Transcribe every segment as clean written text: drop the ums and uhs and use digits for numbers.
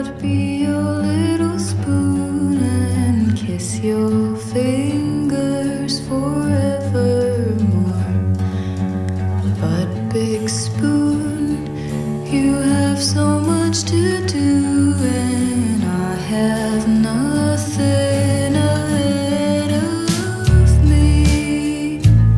I'd be your little spoon and kiss your fingers forevermore. But big spoon, you have so much to do and I have nothing ahead of me.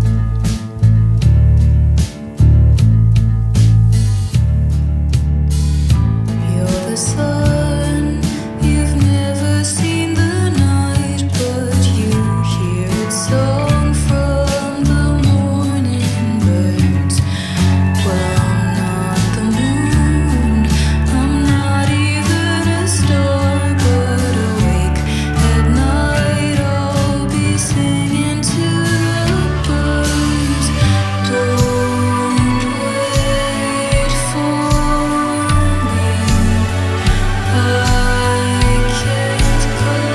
You're the sun, you've never seen the night, but you hear its song from the morning birds. Well, I'm not the moon, I'm not even a star, but awake at night I'll be singing to the birds. Don't wait for me, I can't come.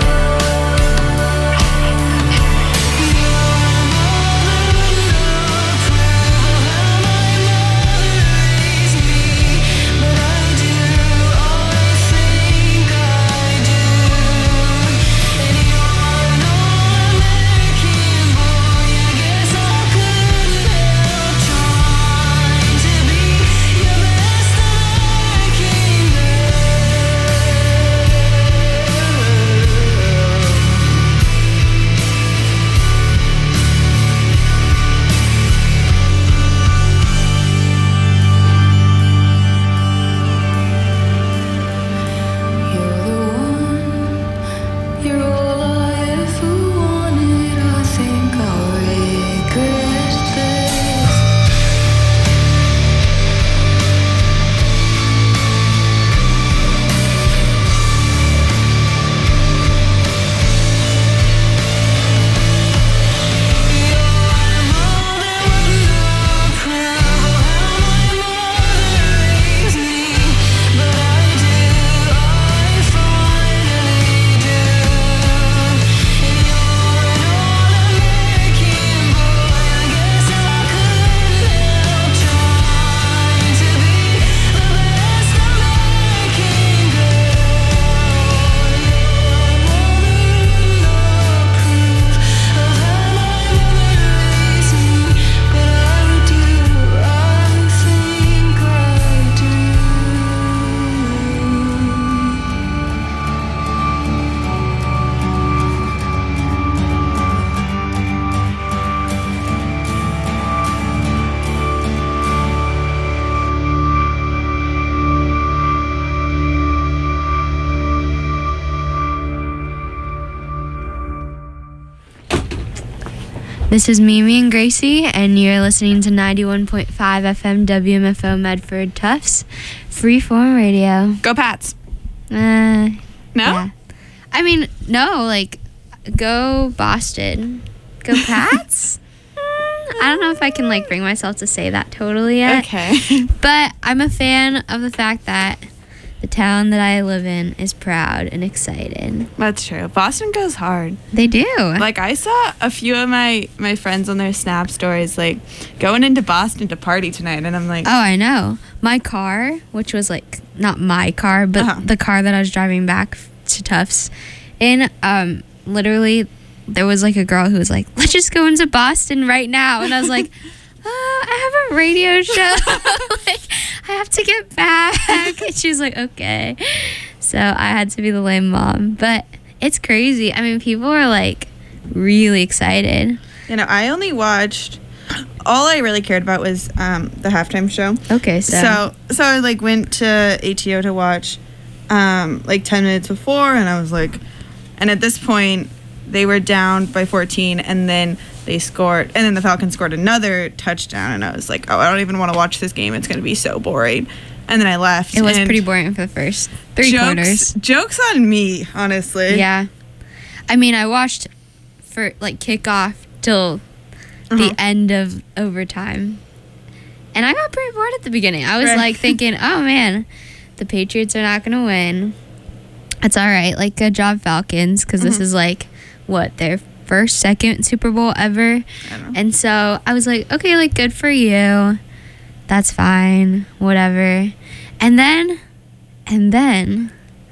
You're the one, you're all I ever wanted. I think I'll regret this. This is Mimi and Gracie, and you're listening to 91.5 FM WMFO Medford Tufts, Freeform Radio. Go Pats. No? No? I mean, no, like, go Boston. Go Pats? I don't know if I can, like, bring myself to say that totally yet. Okay. But I'm a fan of the fact that the town that I live in is proud and excited. That's true. Boston goes hard. They do. Like, I saw a few of my friends on their Snap stories, like, going into Boston to party tonight, and I'm like... Oh, I know. My car, which was, like, not my car, but the car that I was driving back to Tufts in, literally, there was, like, a girl who was like, let's just go into Boston right now. And I was like, I have a radio show. Like, I have to get back. And she was like, okay. So I had to be the lame mom. But it's crazy. I mean, people are, like, really excited. You know, I only watched... All I really cared about was the halftime show. Okay, So I, like, went to ATO to watch, like, 10 minutes before, and I was like... And at this point, they were down by 14, and then they scored... And then the Falcons scored another touchdown, and I was like, oh, I don't even want to watch this game. It's going to be so boring. And then I left. It was pretty boring for the first three quarters. Jokes on me, honestly. Yeah. I mean, I watched for, like, kickoff till the end of overtime. And I got pretty bored at the beginning. I was, like, thinking, oh, man, the Patriots are not going to win. That's all right. Like, good job, Falcons, because this is, like, what, their second Super Bowl ever? I don't know. And so I was like, okay, like, good for you. That's fine. Whatever. And then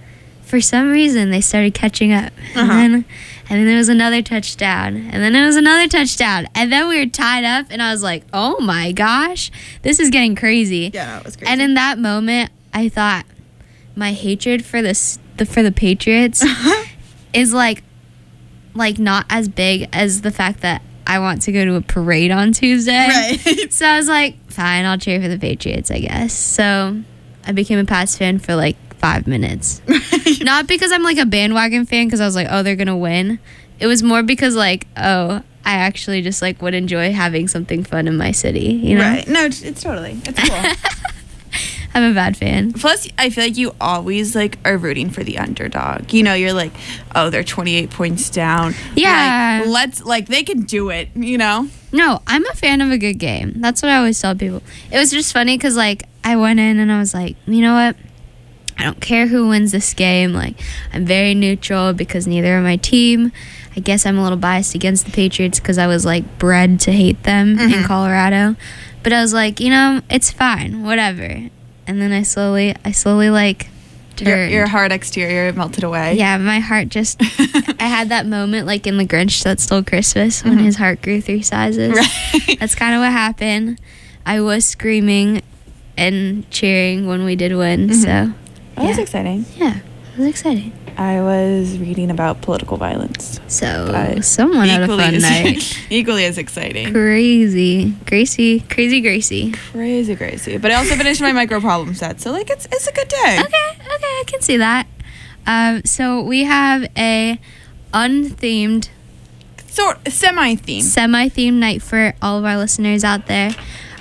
for some reason they started catching up. And then there was another touchdown. And then there was another touchdown. And then we were tied up, and I was like, oh my gosh, this is getting crazy. Yeah, no, it was crazy. And in that moment, I thought my hatred for the Patriots is like not as big as the fact that I want to go to a parade on Tuesday. Right. So I was like, fine, I'll cheer for the Patriots, I guess. So I became a Pats fan for like 5 minutes. Not because I'm like a bandwagon fan, because I was like, oh, they're going to win. It was more because like, oh, I actually just like would enjoy having something fun in my city, you know? Right. No, it's totally. It's cool. I'm a bad fan. Plus, I feel like you always like are rooting for the underdog. You know, you're like, oh, they're 28 points down. Yeah. Like they can do it, you know? No, I'm a fan of a good game. That's what I always tell people. It was just funny because like I went in and I was like, you know what? I don't care who wins this game. Like, I'm very neutral because neither are my team. I guess I'm a little biased against the Patriots because I was like bred to hate them in Colorado. But I was like, you know, it's fine, whatever. And then I slowly like turned. Your hard exterior melted away. Yeah, my heart just, I had that moment like in The Grinch That Stole Christmas when his heart grew 3 sizes. Right. That's kind of what happened. I was screaming and cheering when we did win, so. That was exciting. Yeah, it was exciting. I was reading about political violence. So, someone had a fun night. Equally as exciting. Crazy. Gracie. Crazy. But I also finished my micro problem set, so like it's a good day. Okay, I can see that. So we have a unthemed, semi-themed night for all of our listeners out there.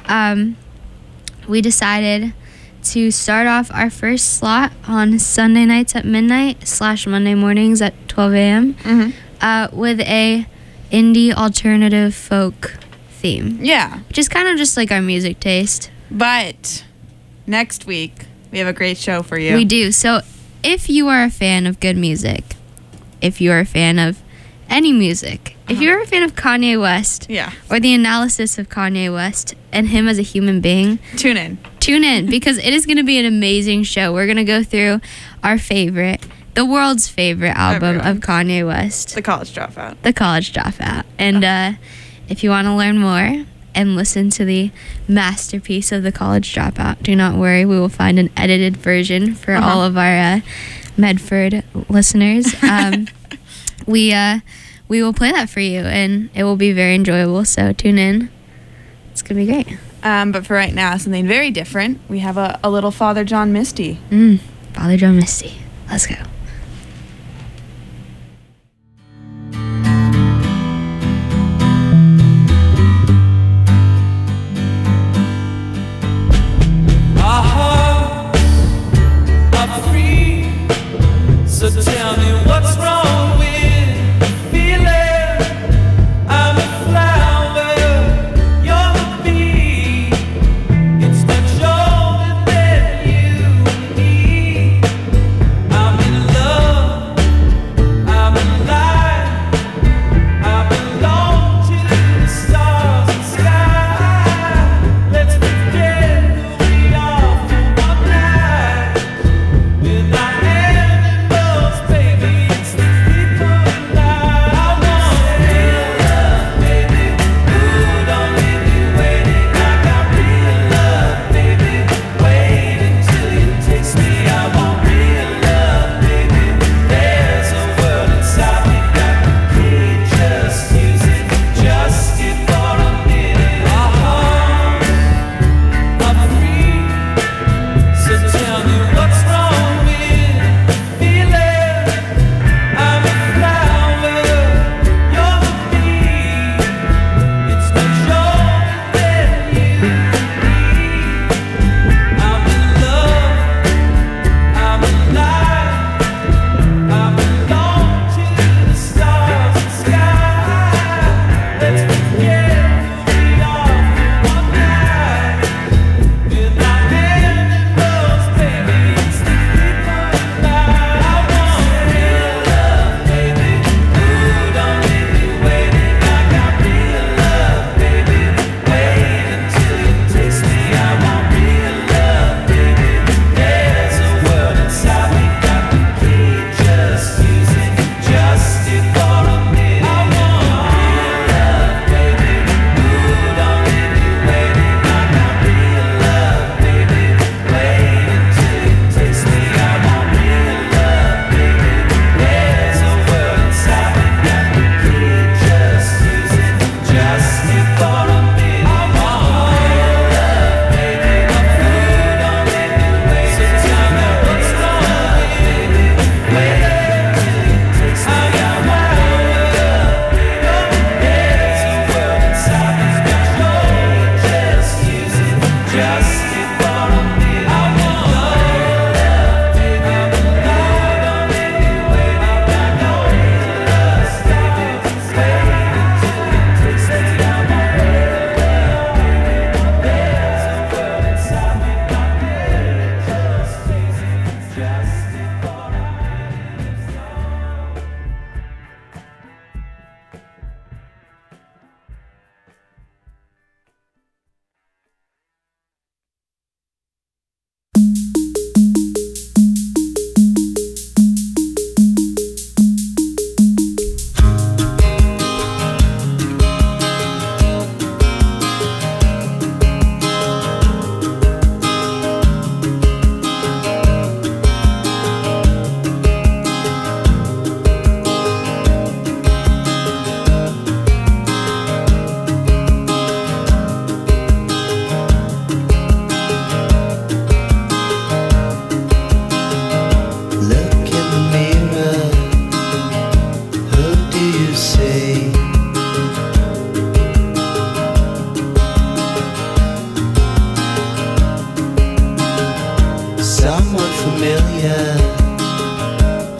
We decided to start off our first slot on Sunday nights at midnight / Monday mornings at 12 a.m. With a indie alternative folk theme. Yeah. Which is kind of just like our music taste. But next week, we have a great show for you. We do. So if you are a fan of good music, if you are a fan of any music, if you're a fan of Kanye West, or the analysis of Kanye West and him as a human being, tune in because it is going to be an amazing show. We're going to go through our favorite, the world's favorite album of Kanye West, The College Dropout. And if you want to learn more and listen to the masterpiece of The College Dropout, do not worry, we will find an edited version for all of our Medford listeners. We will play that for you, and it will be very enjoyable, so tune in. It's going to be great. But for right now, something very different. We have a little Father John Misty. Father John Misty. Let's go. Our hearts are free, so tell me what's wrong with I'm in love.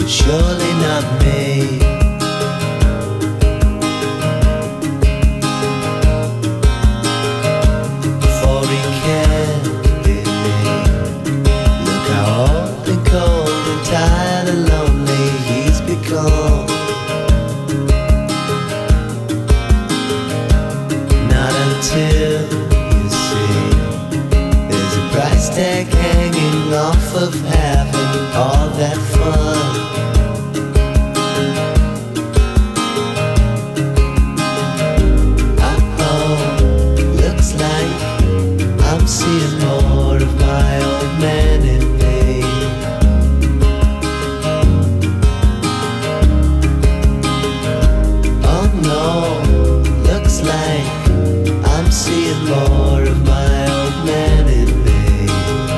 surely not me. For he can't be me. Look how old and cold and tired and lonely he's become. Not until you see there's a price tag hanging off of having all that fun. I'm seeing more of my old man in me. Oh no, looks like I'm seeing more of my old man in me.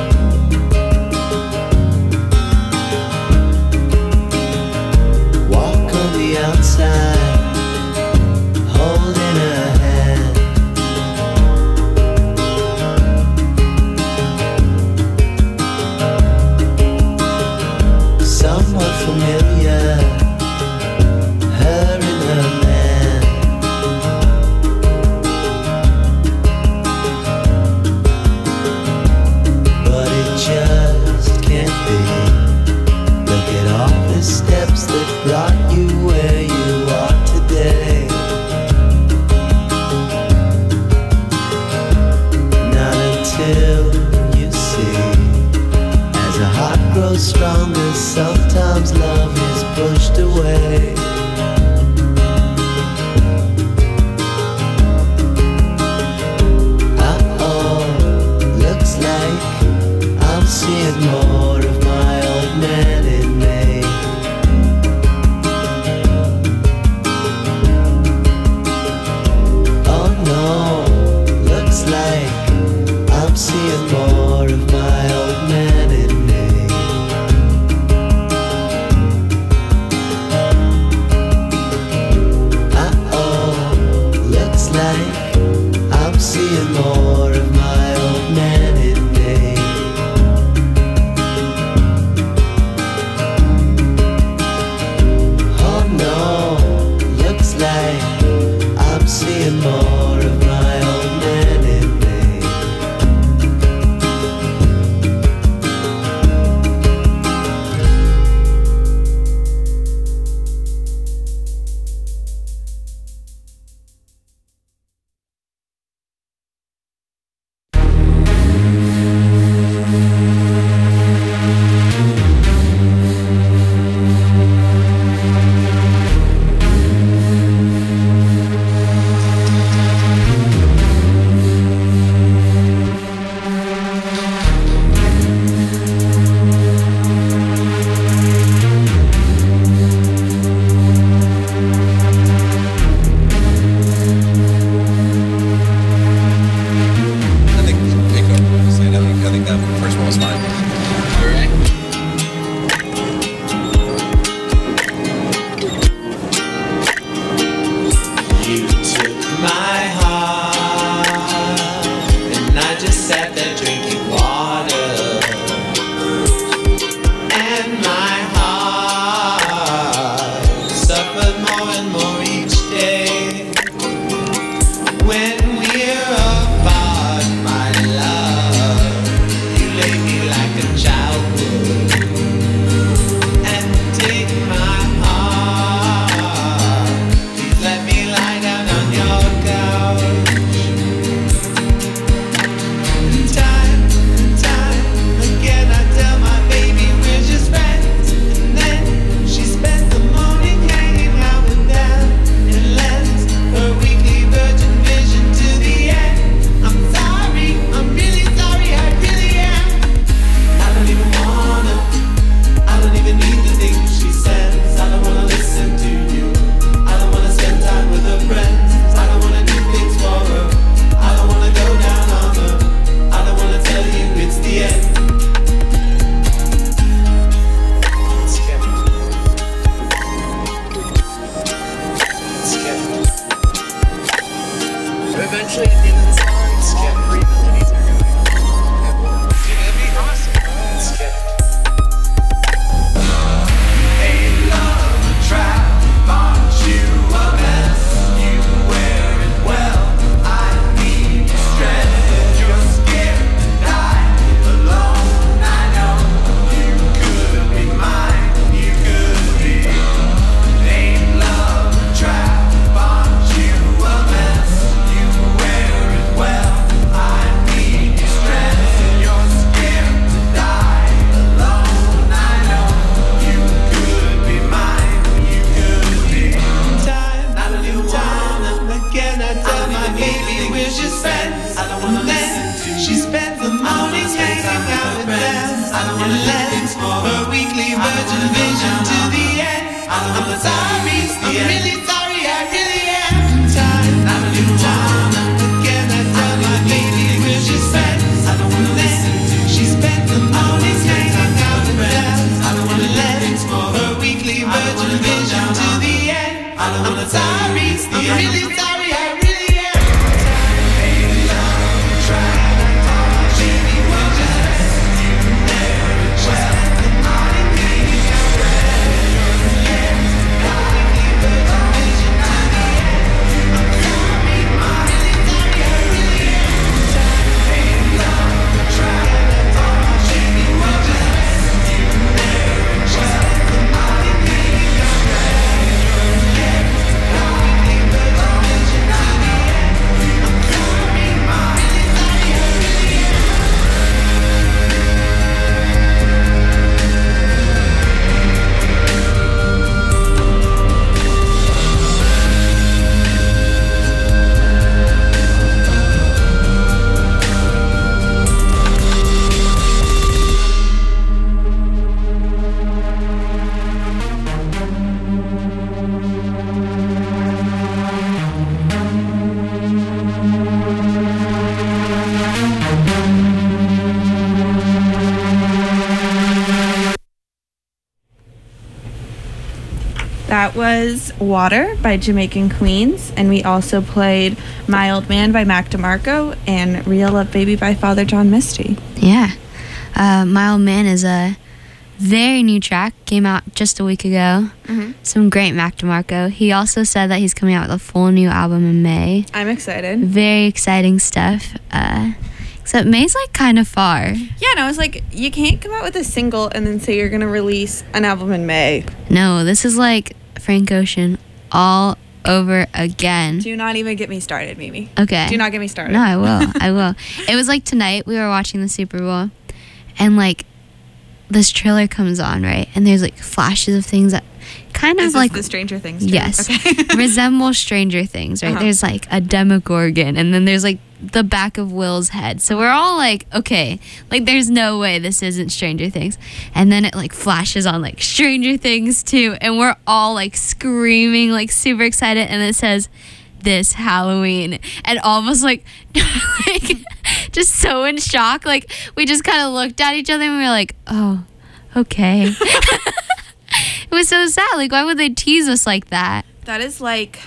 Walk on the outside, holding her hand. Somewhat familiar, her and her man. But it just can't be. Look at all the steps that brought you where you are today. Not until you see, as a heart grows stronger, sometimes love is pushed away. Uh-oh, looks like I'm seeing more of my old man in me. Oh no, looks like I'm seeing more of my old man in me. sorry, I'm really sorry, I really am tired. I'm a little time again. I tell my baby where she spent. I don't wanna listen to. She spent all these days hanging out with friends. I don't wanna let it for her weekly virgin vision to the end. I'm sorry, I'm really sorry, I really am. Baby, love, try. Baby, we'll just rest in there and well. That was Water by Jamaican Queens, and we also played My Old Man by Mac DeMarco and Real Up Baby by Father John Misty. Yeah. My Old Man is a very new track. Came out just a week ago. Some great Mac DeMarco. He also said that he's coming out with a full new album in May. I'm excited. Very exciting stuff. Except May's like kind of far. Yeah, and I was like, you can't come out with a single and then say you're going to release an album in May. No, this is like Frank Ocean all over again. Do not even get me started, Mimi. Okay. Do not get me started. No, I will. I will. It was like tonight we were watching the Super Bowl and like this trailer comes on, right? And there's like flashes of things that kind of like the Stranger Things trailer? Yes. Okay. Resemble Stranger Things, right? There's like a Demogorgon and then there's like the back of Will's head. So we're all like, okay, like there's no way this isn't Stranger Things. And then it like flashes on like Stranger Things 2 and we're all like screaming, like super excited, and it says this Halloween, and all of us like like just so in shock. Like we just kind of looked at each other and we were like, oh, okay. It was so sad. Like, why would they tease us like that? That is like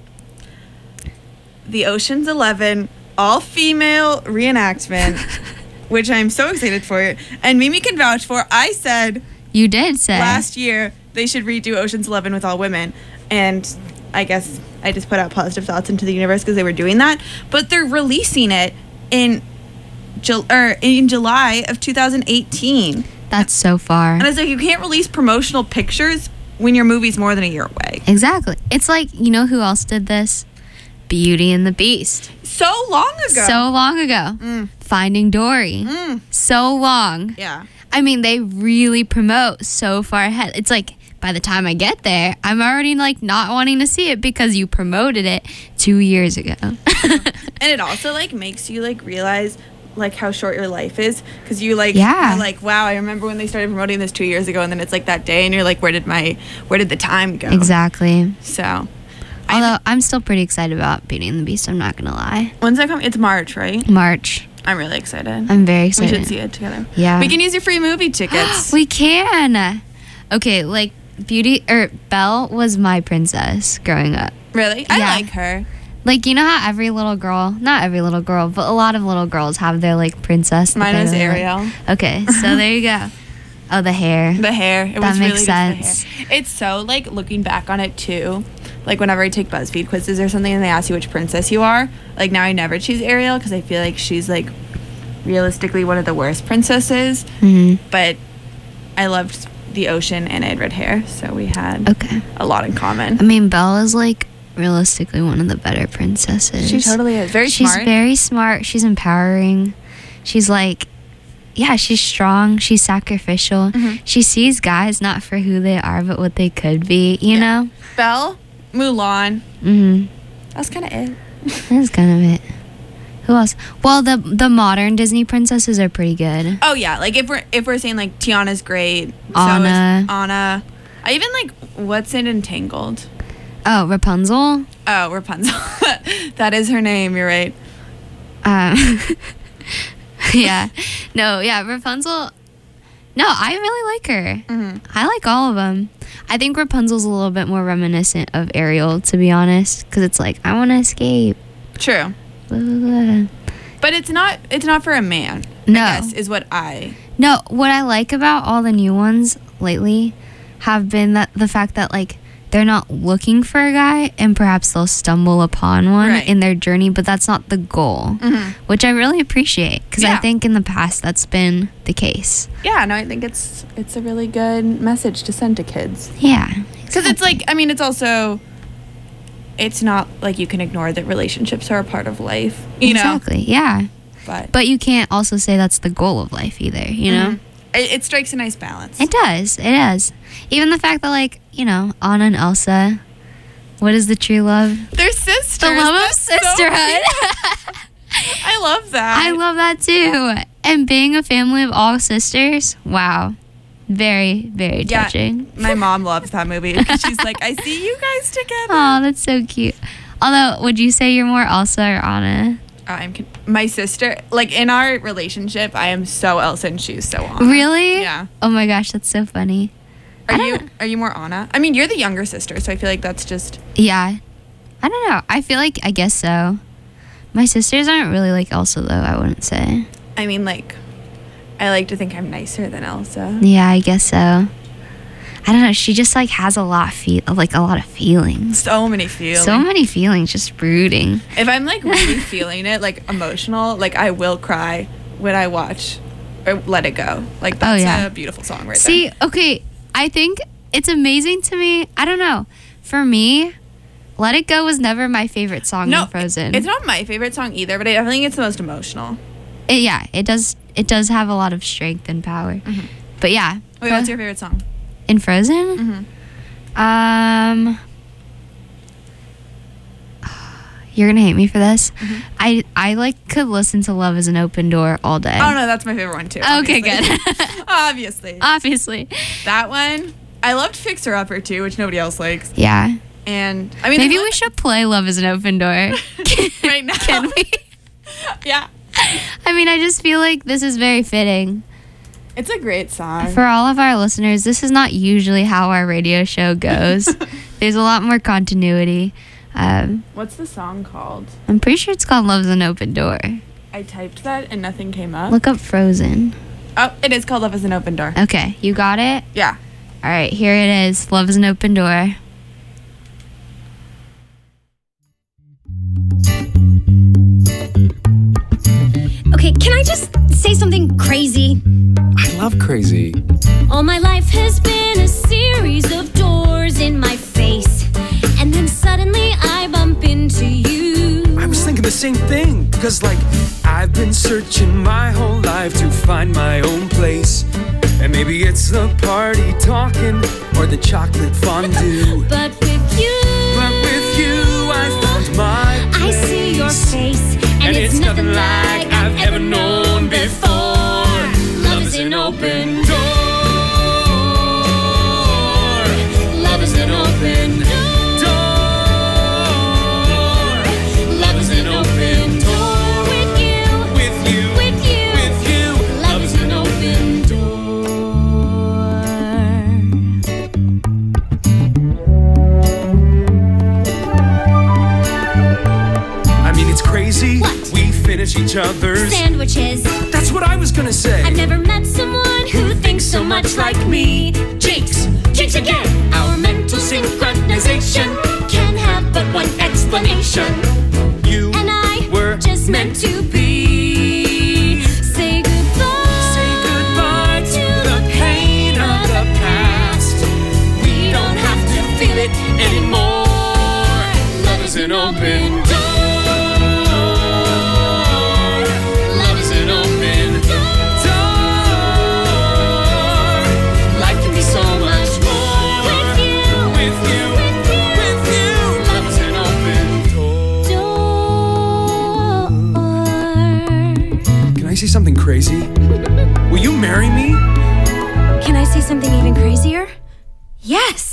the Ocean's 11 all-female reenactment, which I'm so excited for. And Mimi can vouch for. I said you did say last year they should redo Ocean's 11 with all women. And I guess I just put out positive thoughts into the universe because they were doing that. But they're releasing it in July of 2018. That's so far. And I was like, you can't release promotional pictures when your movie's more than a year away. Exactly. It's like, you know who else did this? Beauty and the Beast. So long ago. Finding Dory. So long. Yeah. I mean, they really promote so far ahead. It's like, by the time I get there, I'm already like not wanting to see it because you promoted it 2 years ago. And it also like makes you like realize like how short your life is, because you like you're like, wow, I remember when they started promoting this 2 years ago, and then it's like that day and you're like, where did the time go? Exactly. So although I'm still pretty excited about Beauty and the Beast, I'm not gonna lie. When's that coming? It's March, right? March. I'm really excited. I'm very excited. We should see it together. Yeah. We can use your free movie tickets. We can. Okay, like Belle was my princess growing up. Really? I like her. Like, you know how every little girl, not every little girl, but a lot of little girls have their, like, princess. Mine is Ariel. Like. Okay, so there you go. Oh, the hair. The hair. It that was makes really sense. Just the hair. It's so, like, looking back on it, too. Like, whenever I take BuzzFeed quizzes or something and they ask you which princess you are, like, now I never choose Ariel because I feel like she's, like, realistically one of the worst princesses. Mm-hmm. But I loved the ocean and I had red hair, so we had a lot in common. I mean, Belle is, like, realistically one of the better princesses. She totally is. She's very smart. She's empowering. She's like, yeah, she's strong. She's sacrificial. Mm-hmm. She sees guys not for who they are, but what they could be, you know? Belle, Mulan. Mm-hmm. That's kind of it. That's kind of it. Who else? Well, the modern Disney princesses are pretty good. Oh yeah, like if we're saying like Tiana's great, Anna. so is Anna. I even like what's in Entangled. Oh, Rapunzel. Oh, Rapunzel. That is her name. You're right. Yeah. No, yeah, Rapunzel. No, I really like her. I like all of them. I think Rapunzel's a little bit more reminiscent of Ariel, to be honest, because it's like, I want to escape. True. Blah, blah, blah. But it's not for a man. No. I guess, is what I... No, what I like about all the new ones lately have been that the fact that, like, they're not looking for a guy and perhaps they'll stumble upon one in their journey, but that's not the goal, which I really appreciate because I think in the past that's been the case. Yeah, no, I think it's a really good message to send to kids. Yeah. Because it's like, I mean, it's also, it's not like you can ignore that relationships are a part of life, you know? Exactly, yeah. But you can't also say that's the goal of life either, you know? It strikes a nice balance. It does. It does. Even the fact that, like, you know, Anna and Elsa, what is the true love? They're sisters. The love of That's so sisterhood. cute. I love that. I love that too. And being a family of all sisters, wow. Very, very touching. My mom loves that movie because she's like, I see you guys together. Oh, that's so cute. Although, would you say you're more Elsa or Anna? My sister, like in our relationship, I am so Elsa and she's so Anna. Really? Yeah. Oh my gosh, that's so funny. Are you more Anna? I mean, you're the younger sister, so I feel like that's just... Yeah. I don't know. I guess so. My sisters aren't really like Elsa, though, I wouldn't say. I mean, like, I like to think I'm nicer than Elsa. Yeah, I guess so. I don't know. She just like has a lot of feelings. So many feelings. So many feelings, just brooding. If I'm like really feeling it, like emotional, like I will cry when I watch or Let It Go. Like that's a beautiful song right there. See, okay, I think it's amazing to me. I don't know. For me, Let It Go was never my favorite song in Frozen. It's not my favorite song either, but I definitely think it's the most emotional. It does have a lot of strength and power. But yeah. Wait, what's your favorite song? In Frozen? You're gonna hate me for this. I like could listen to Love is an Open Door all day. Oh no, that's my favorite one too. Okay, good. Obviously. That one. I loved Fixer Upper too, which nobody else likes. Yeah. And I mean, maybe we should play Love is an Open Door right now. Can we? Yeah. I mean, I just feel like this is very fitting. It's a great song. For all of our listeners, this is not usually how our radio show goes. There's a lot more continuity. What's the song called? I'm pretty sure it's called Love's an Open Door. I typed that and nothing came up. Look up Frozen. Oh, it is called Love is an Open Door. Okay, you got it? Yeah. All right, here it is. Love is an Open Door. Okay, can I just say something crazy? I love crazy. All my life has been a series of doors in my face, and then suddenly I bump into you. I was thinking the same thing, because like I've been searching my whole life to find my own place. And maybe it's the party talking or the chocolate fondue. But with you I found my place. I see your face, and it's nothing like I've ever known before. Love is an open door. Love is an open door. Love is an open door. With you. Love is an open I mean, it's crazy. What? We finish each other's sandwiches. That's what I was gonna say. I've never met someone who thinks so much like me. Jinx again. Our mental synchronization can have but one explanation. You and I were just meant to be. Say goodbye to the pain of the past. We don't have to feel it anymore. Love is an open door. Love is an open door. Life can be so much more with you. Love is an open door. Can I say something crazy? Will you marry me? Can I say something even crazier? Yes.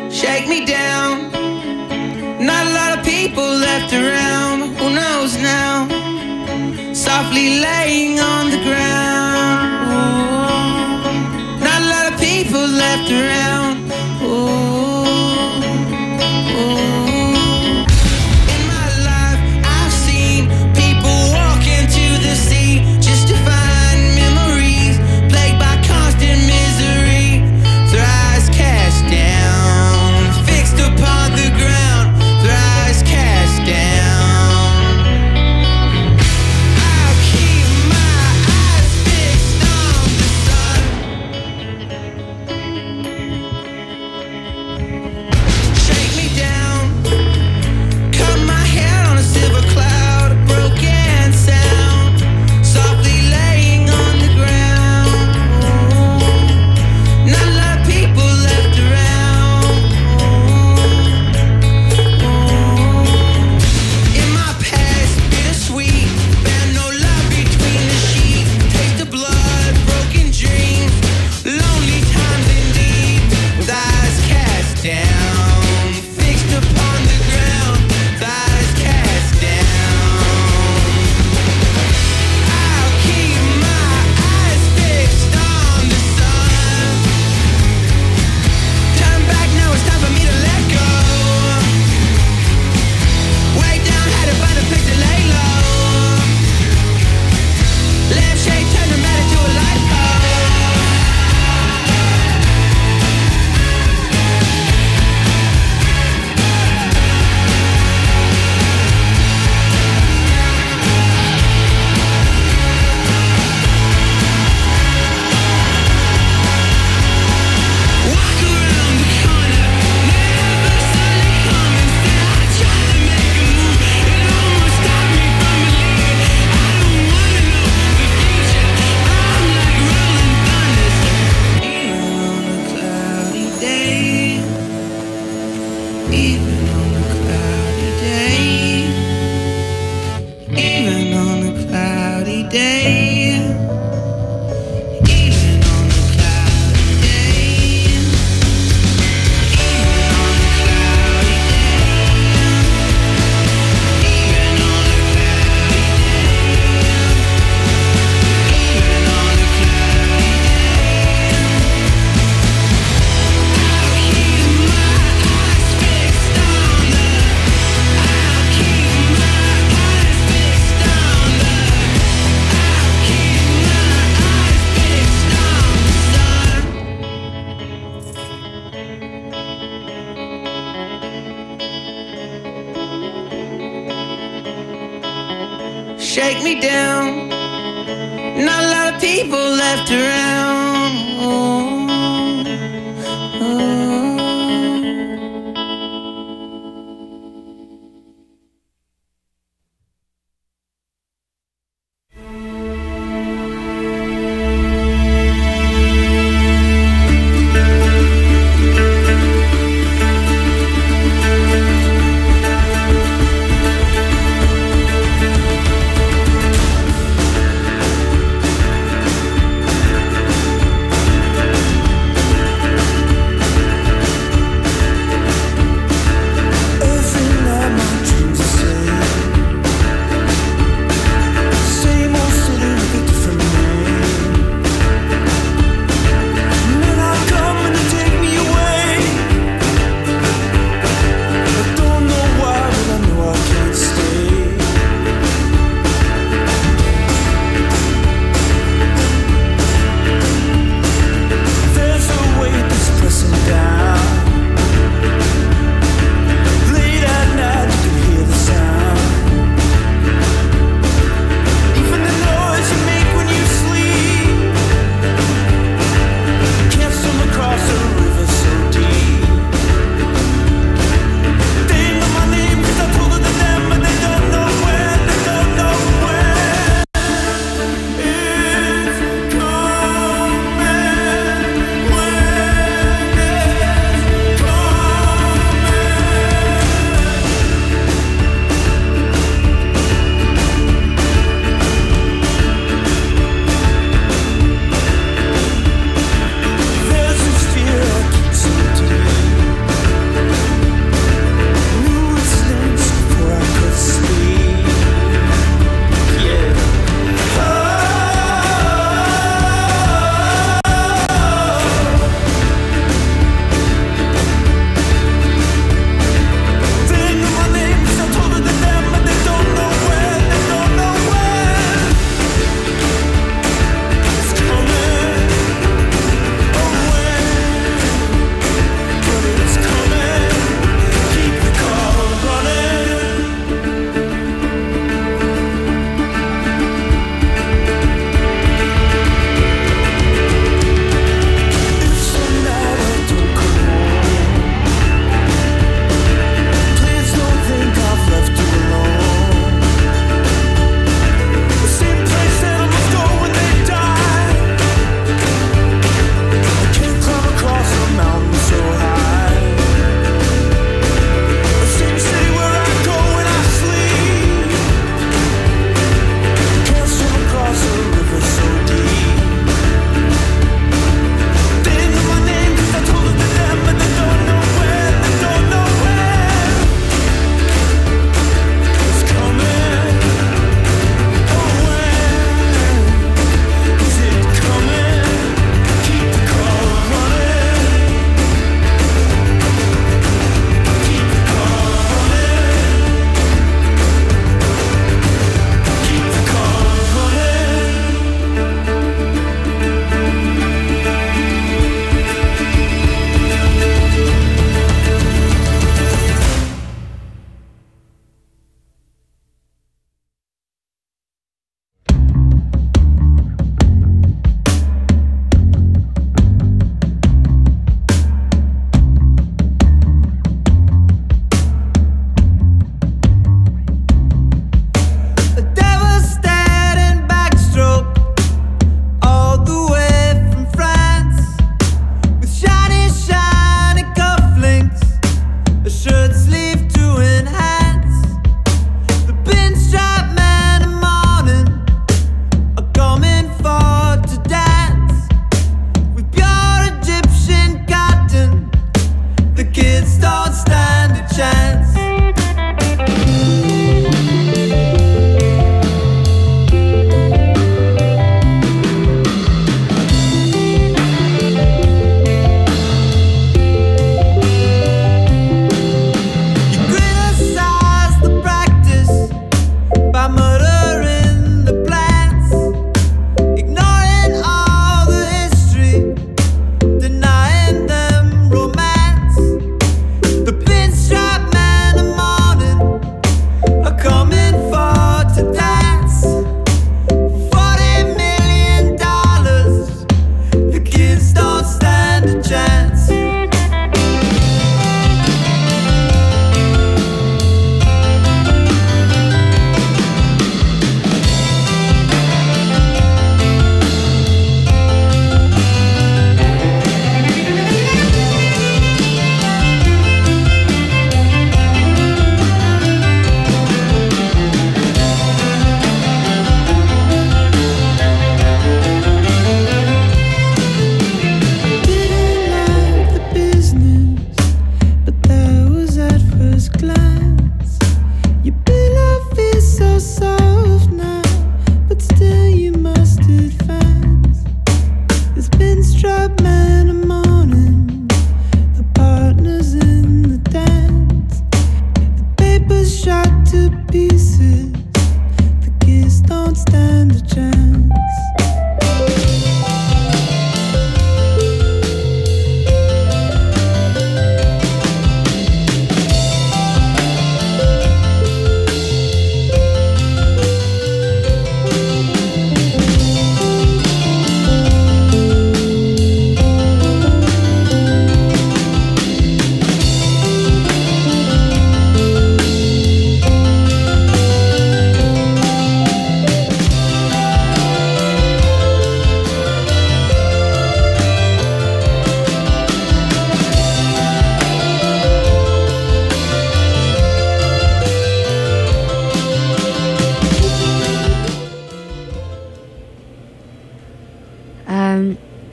shake me down. Not a lot of people left around, who knows now? Softly laying on the ground. Ooh. Not a lot of people left around. Ooh. Ooh. In my life, I've seen people walk into the sea just to find memories plagued by constant misery. Their eyes cast down, fixed upon the ground. Their eyes cast down. I'll keep my eyes fixed on the sun. Shake me down, cut my hair on a silver cloud, a broken sound, softly laying on the ground. Ooh. Not a lot of people left around. Ooh. In my past, bittersweet, found no love between the sheets. Taste of blood, broken dreams, lonely times indeed. With eyes cast down, fixed upon the ground. With eyes cast down. I'll keep my eyes fixed on the sun. Turn back now, it's time for me to let go. Way down, had to find a place to lay low. Left shake, turn the matter to a light pole. Walk around the corner, never saw it coming. Still I try to make a move, it almost stopped me from believing. I don't wanna know the future, I'm like rolling thunder. Even on a cloudy day, even on a cloudy day, even on a cloudy day, even on a cloudy day, even on a cloudy day, even on a cloudy day, even on a cloudy day. I'll keep my eyes fixed on the. I'll keep my eyes fixed on the. I'll keep my eyes fixed on the sun. Shake me down. Not a lot of people left around. Ooh. Ooh.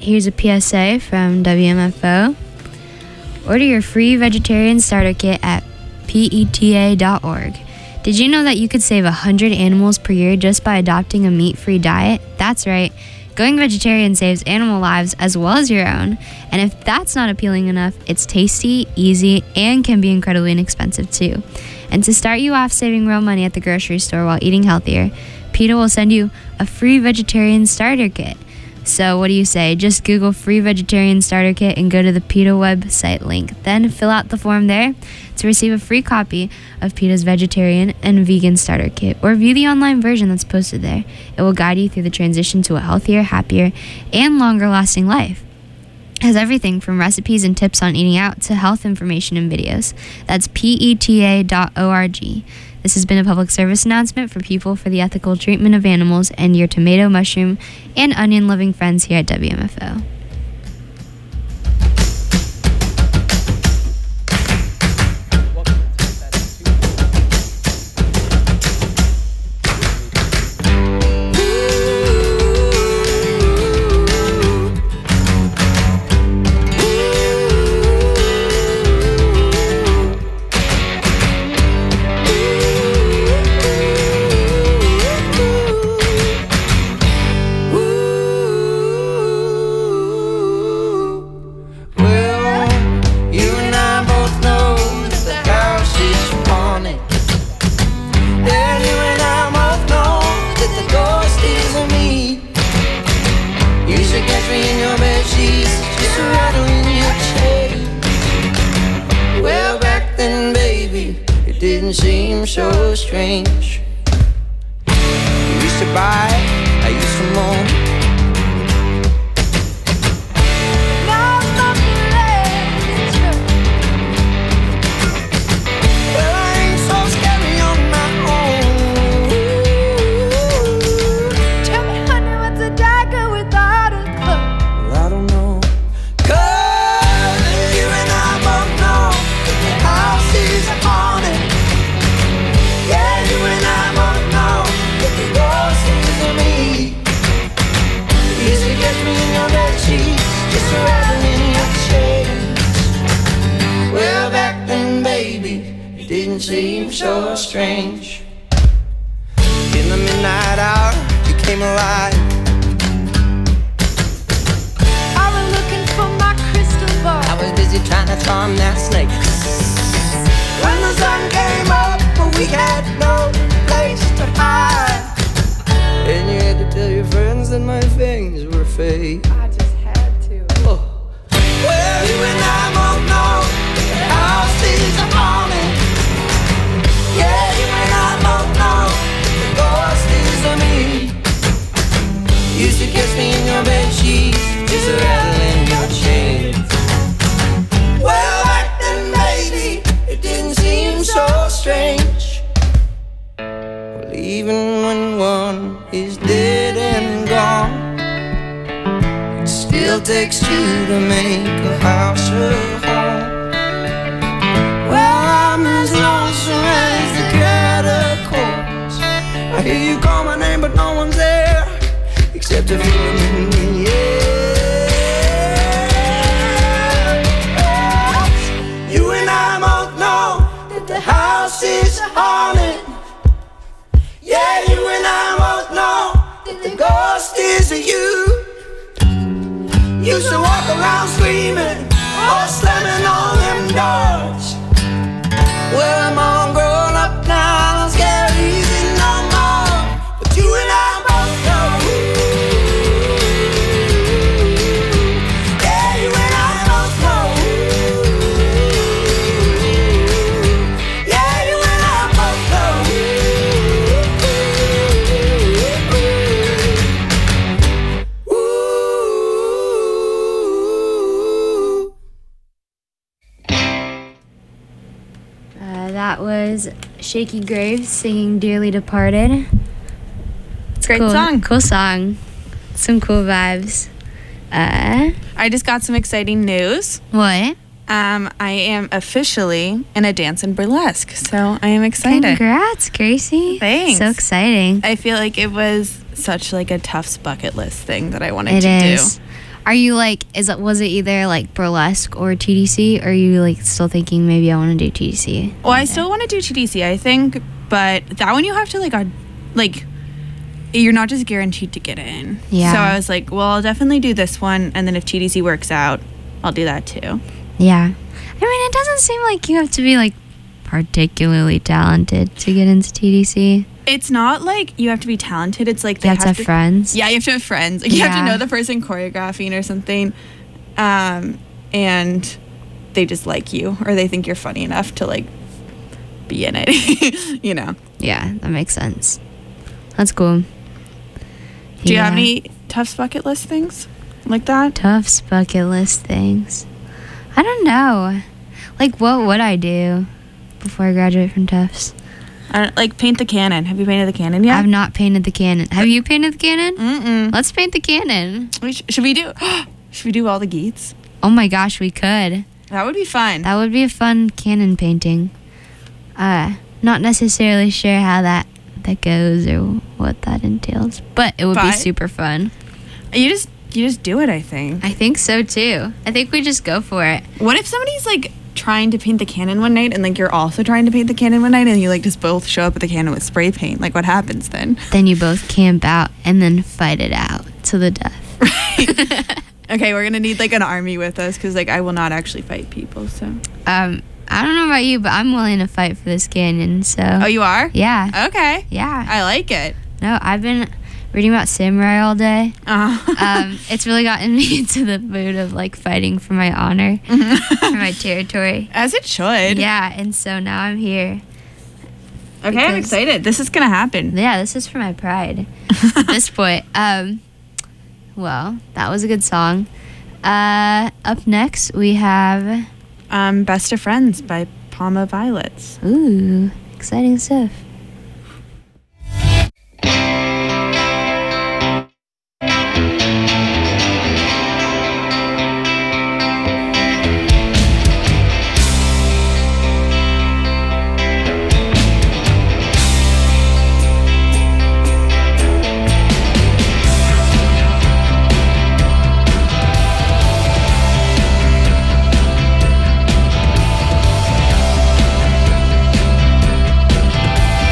here's a PSA from WMFO. Order your free vegetarian starter kit at PETA.org. Did you know that you could save 100 animals per year just by adopting a meat-free diet? That's right. Going vegetarian saves animal lives as well as your own. And if that's not appealing enough, it's tasty, easy, and can be incredibly inexpensive too. And to start you off saving real money at the grocery store while eating healthier, PETA will send you a free vegetarian starter kit. So what do you say? Just Google free vegetarian starter kit and go to the PETA website link. Then fill out the form there to receive a free copy of PETA's vegetarian and vegan starter kit, or view the online version that's posted there. It will guide you through the transition to a healthier, happier, and longer lasting life. It has everything from recipes and tips on eating out to health information and videos. That's PETA.org. This has been a public service announcement for People for the Ethical Treatment of Animals and your tomato, mushroom, and onion loving friends here at WMFO. So strange. You used to buy, I used to moan. Now nothing left. Well, I ain't so scary on my own. Tell me, honey, what's a dagger without a hook? Well, I don't know. 'Cause you and I both know that the house is haunted. Yeah, you and I both know that the ghost is of me. You used to catch me in your bed sheets, just rattling in your chains. Well, back then, baby, it didn't seem so strange. In the midnight hour, you came alive. I was looking for my crystal ball. I was busy trying to charm that snake. When the sun came up, we had no place to hide. And you had to tell your friends that my things were fake. I just had to. Oh. Well, you and I both know that the house is haunted. Yeah, you and I both know that the ghost is of me. You used to kiss me in your bed sheets, just rattling your chains. Well, back then, baby, it didn't seem so strange. Well, even when one is dead and gone, it still takes two to make a house a home. Well, I'm as lonesome as the catacombs. I hear you call my name, but no one's there except a feeling in the air. You and I both know that the house is haunted. Yeah, you and I both know that the ghost is of you. Used to walk around screaming, or slamming on them doors. Well, I'm all grown up now, I don't scare easy no more. But you and I both know. Yeah, you and I both know. Yeah, you and I both know. That was Shaky Graves singing Dearly Departed. It's Great cool, song. Cool song. Some cool vibes. I just got some exciting news. What? I am officially in a dance and burlesque, so I am excited. Congrats, Gracie. Thanks. So exciting. I feel like it was such like a Tufts bucket list thing that I wanted It to is. Are you like, was it either like burlesque or TDC? Or are you like still thinking maybe I want to do TDC? Well, I still want to do TDC, I think, but that one you have to like you're not just guaranteed to get in. Yeah. So I was like, well, I'll definitely do this one, and then if TDC works out, I'll do that too. Yeah. I mean, it doesn't seem like you have to be like particularly talented to get into TDC. It's not like you have to be talented. It's like You have to have friends. Yeah, you have to have friends. Like, you have to Yeah. know the person choreographing or something, and they just like you, or they think you're funny enough to like be in it. You know. Yeah, that makes sense. That's cool. Do you have any Tufts bucket list things like that? Tufts bucket list things? I don't know. Like, what would I do before I graduate from Tufts? Like paint the cannon. Have you painted the cannon yet? I've not painted the cannon. Have you painted the cannon? Mm-mm. Let's paint the cannon. Should we do? Should we do all the Geats? Oh my gosh, we could. That would be fun. That would be a fun cannon painting. Not necessarily sure how that goes or what that entails, but it would be super fun. You just do it, I think. I think so too. I think we just go for it. What if somebody's like trying to paint the cannon one night and like you're also trying to paint the cannon one night and you like just both show up at the cannon with spray paint? Like, what happens then? Then you both camp out and then fight it out to the death. Right. Okay, we're gonna need like an army with us because like I will not actually fight people. So I don't know about you, but I'm willing to fight for this canyon. So. Oh, you are? Yeah. Okay. Yeah. I like it. No, I've been reading about samurai all day. It's really gotten me into the mood of like fighting for my honor, for my territory. As it should. Yeah, and so now I'm here. Okay, I'm excited. This is gonna happen. Yeah, this is for my pride. At this point, well, that was a good song. Up next we have Best of Friends by Palma Violets. Ooh, exciting stuff. Thank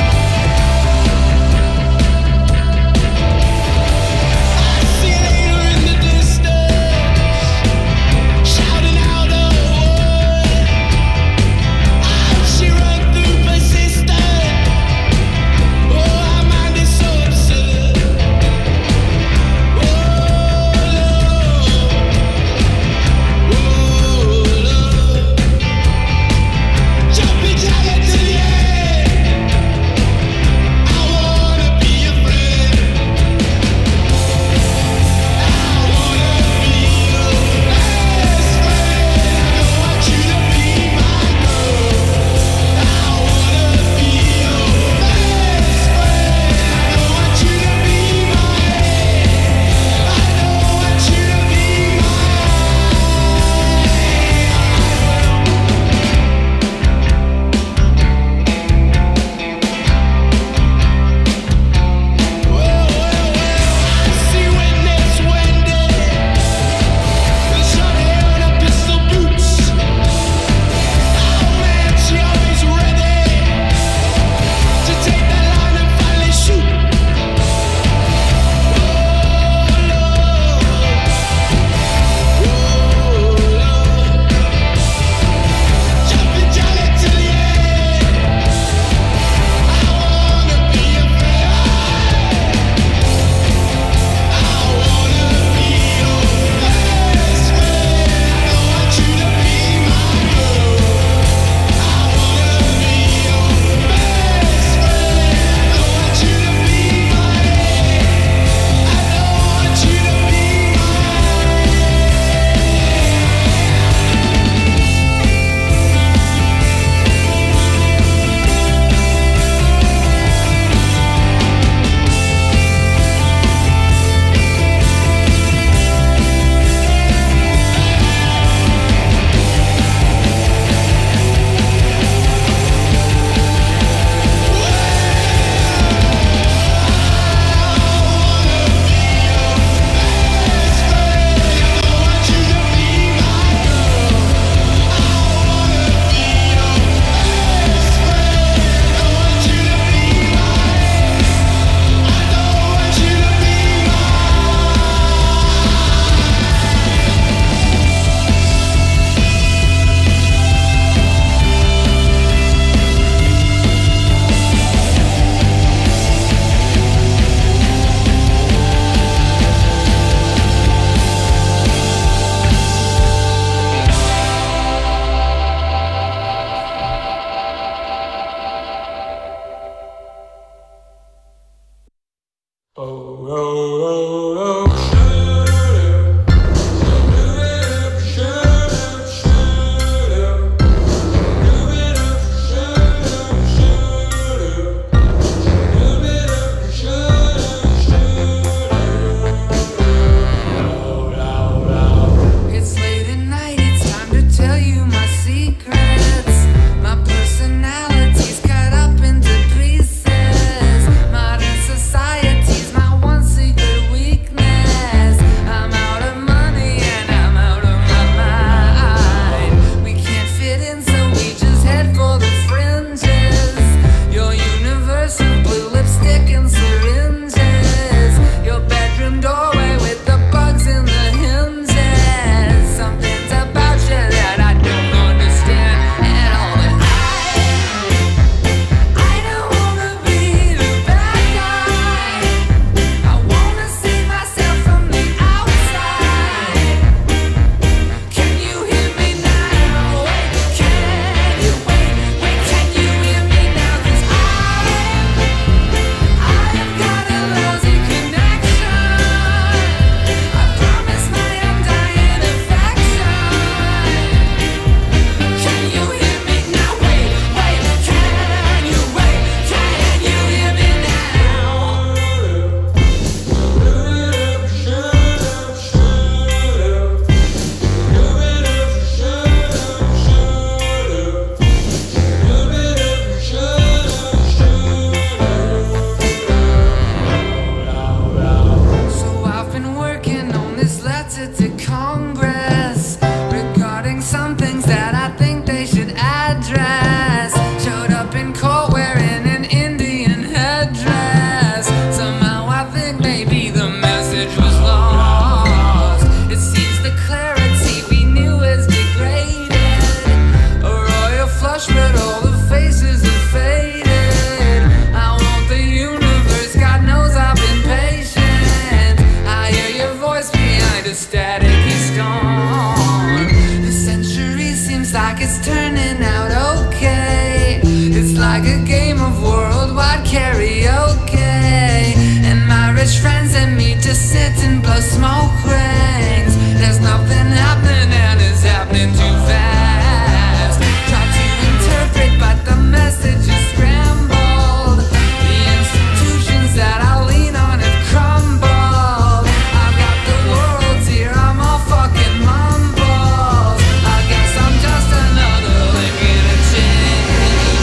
songs that I think they should address. Showed up in court wearing an Indian headdress. Somehow I think maybe the message was lost. It seems the clarity we knew is degraded. A royal flush, but all the faces have faded. I want the universe, God knows I've been patient. I hear your voice behind a staticky storm. The century seems like it's turning out okay. It's like a game of worldwide karaoke. And my rich friends and me just sit and blow smoke rings. There's nothing happening and it's happening too fast. Try to interpret but the message is scrambled. The institutions that I lean on have crumbled. I've got the world's here, I'm all fucking mumbles. I guess I'm just another link in a chain.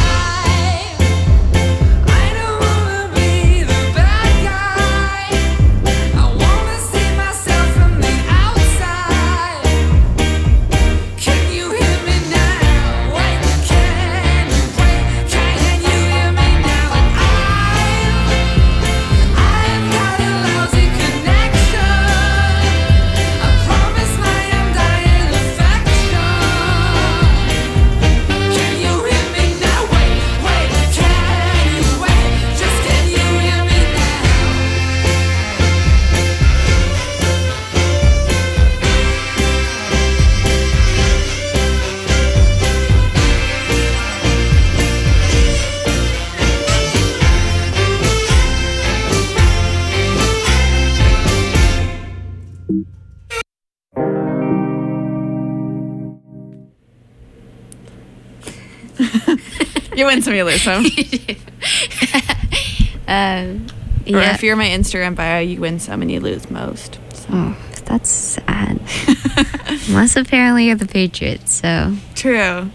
I don't wanna be the bad guy. I wanna see myself from the outside. Can you hear me now? Wait, can you wait? Can you hear me now? I've got a lousy connection. I promise my undying affection. Can you hear me now? Wait, can you wait? Just can you hear me now? You win some, you lose some. Or Yeah. if you're my Instagram bio, you win some and you lose most. So. Oh, that's sad. Unless apparently you're the Patriots, so. True.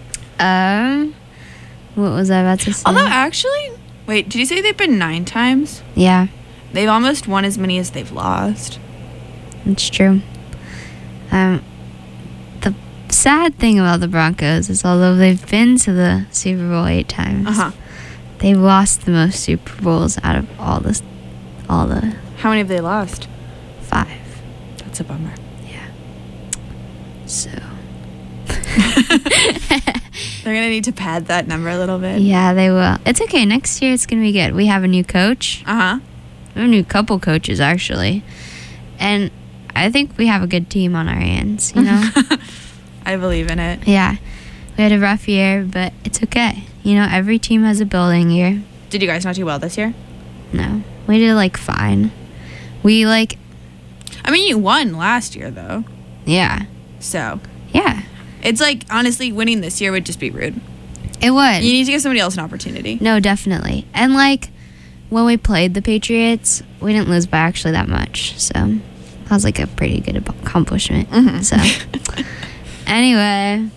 What was I about to say? Although actually, wait, did you say they've been 9 times? Yeah, They've almost won as many as they've lost. it's true. The sad thing about the Broncos is although they've been to the Super Bowl 8 times, they've lost the most Super Bowls out of all the How many have they lost? 5. That's a bummer. So They're gonna need to pad that number a little bit. yeah, they will. It's okay. Next year it's gonna be good. We have a new coach. We have a new couple coaches actually, and I think we have a good team on our hands. You know. I believe in it. Yeah, we had a rough year, but it's okay. You know, every team has a building year. Did you guys not do well this year? No, we did fine. We I mean, you won last year though. yeah, So yeah. it's honestly, winning this year would just be rude. It would. You need to give somebody else an opportunity. No, definitely. And when we played the Patriots, we didn't lose by actually that much. So that was a pretty good accomplishment. So anyway,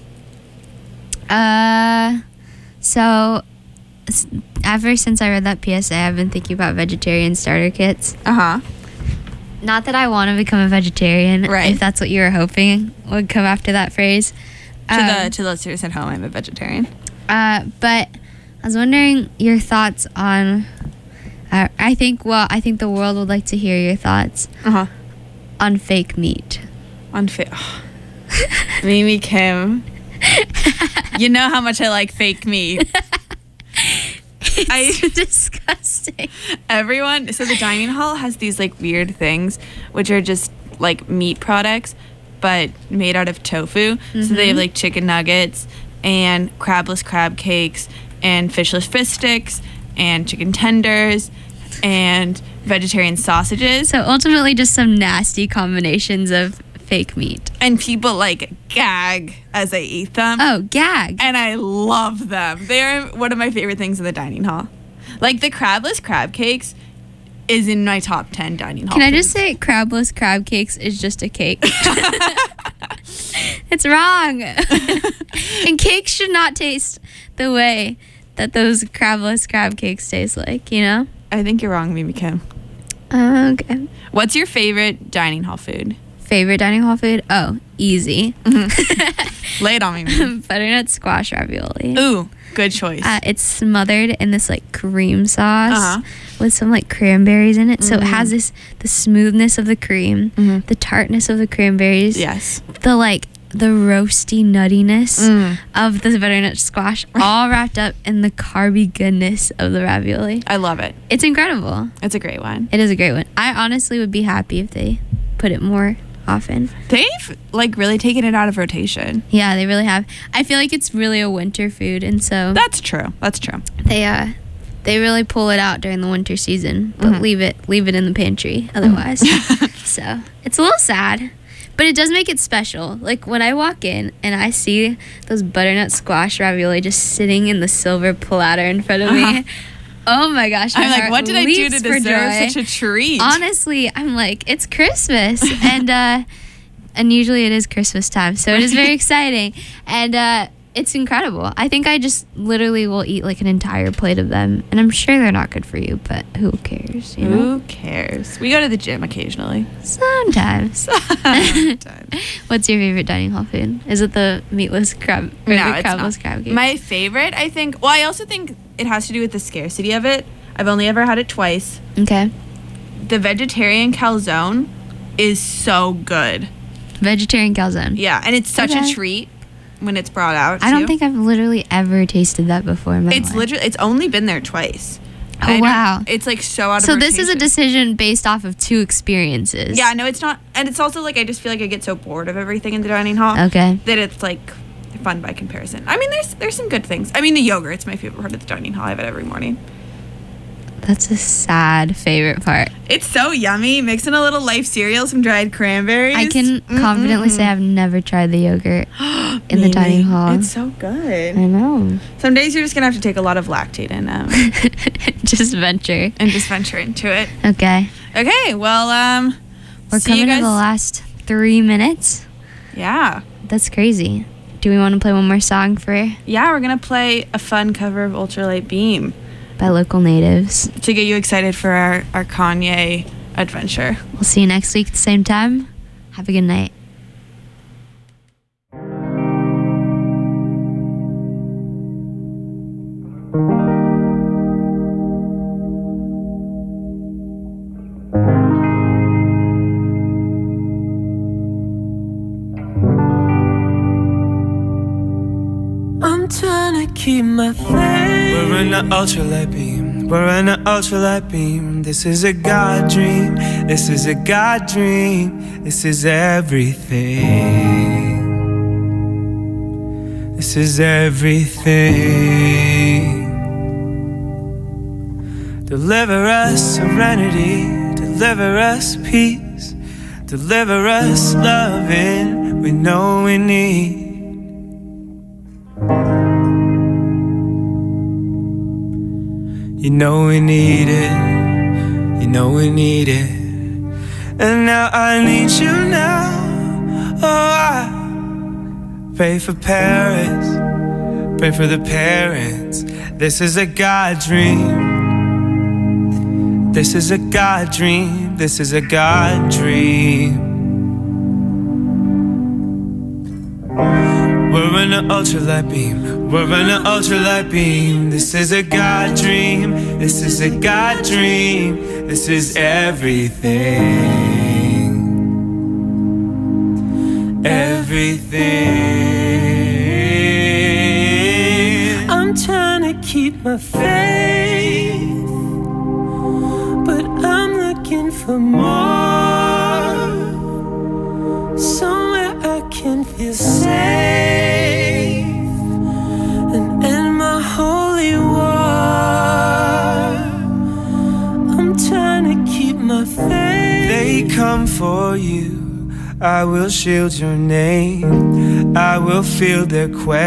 so ever since I read that PSA, I've been thinking about vegetarian starter kits. Not that I want to become a vegetarian, Right. if that's what you were hoping would come after that phrase. To the listeners at home, I'm a vegetarian. But I was wondering your thoughts on. I think the world would like to hear your thoughts on fake meat. Mimi Kim. You know how much I like fake meat. It's disgusting. So the dining hall has these weird things, which are just meat products, but made out of tofu. So they have chicken nuggets and crabless crab cakes and fishless fish sticks and chicken tenders and vegetarian sausages. So ultimately just some nasty combinations of fake meat. And people gag as I eat them. Oh, gag. And I love them. They're one of my favorite things in the dining hall. The crabless crab cakes is in my top 10 dining hall Can I foods. just say crabless crab cakes is just a cake? It's wrong. And cakes should not taste the way that those crabless crab cakes taste like, you know? I think you're wrong, Mimi Kim. Okay. What's your favorite dining hall food? favorite dining hall food? Oh, easy. Lay it on me, man. Butternut squash ravioli. Ooh, good choice. It's smothered in this like cream sauce with some like cranberries in it. So it has the smoothness of the cream, the tartness of the cranberries. Yes. The roasty nuttiness of the butternut squash, all wrapped up in the carby goodness of the ravioli. I love it. It's incredible. It's a great one. It is a great one. I honestly would be happy if they put it more often. They've like really taken it out of rotation. Yeah, they really have. I feel like it's really a winter food, and so That's true. That's true. they really pull it out during the winter season, but leave it in the pantry otherwise. So it's a little sad, but it does make it special. Like when I walk in and I see those butternut squash ravioli just sitting in the silver platter in front of me. Oh my gosh. I'm like, what did I do to deserve such a treat? Honestly, I'm like, it's Christmas. and usually it is Christmas time. So it is very exciting. And it's incredible. I think I just literally will eat like an entire plate of them. And I'm sure they're not good for you, but who cares? You know? Who cares? We go to the gym occasionally. Sometimes. What's your favorite dining hall food? Is it the meatless crab or the crabless crab cake? My favorite, I think, well, I also think it has to do with the scarcity of it. I've only ever had it twice. Okay. The vegetarian calzone is so good. Vegetarian calzone. Yeah, and it's such a treat when it's brought out. I don't think I've literally ever tasted that before in my life. It's only been there twice. Oh, wow. It's like so out of So rotation. this is a decision based off of two experiences. Yeah, no, it's not. And it's also like I just feel like I get so bored of everything in the dining hall. Okay. That it's like fun by comparison. I mean, there's some good things. I mean, the yogurt's my favorite part of the dining hall. I have it every morning. That's a sad favorite part. It's so yummy. Mix in a little Life cereal, some dried cranberries. I can confidently say I've never tried the yogurt in the dining hall. It's so good. I know. Some days you're just going to have to take a lot of lactate and just venture into it. Okay. Okay, well, we're coming to the last 3 minutes. Yeah. That's crazy. Do we want to play one more song for? Yeah, we're going to play a fun cover of Ultralight Beam by Local Natives to get you excited for our Kanye adventure. We'll see you next week at the same time. Have a good night. I'm trying to keep my faith. We're in the ultralight beam. We're in the ultralight beam. This is a God dream. This is a God dream. This is everything. This is everything. Deliver us serenity. Deliver us peace. Deliver us loving we know we need. You know we need it, you know we need it. And now I need you now. Oh, I pray for Paris, pray for the parents. This is a God dream. This is a God dream. This is a God dream. We're in an ultralight beam. We're in an ultralight beam. This is a God dream. This is a God dream. This is everything. Everything. I'm trying to keep my faith, but I'm looking for more. Somewhere I can feel safe. They come for you. I will shield your name. I will feel their question.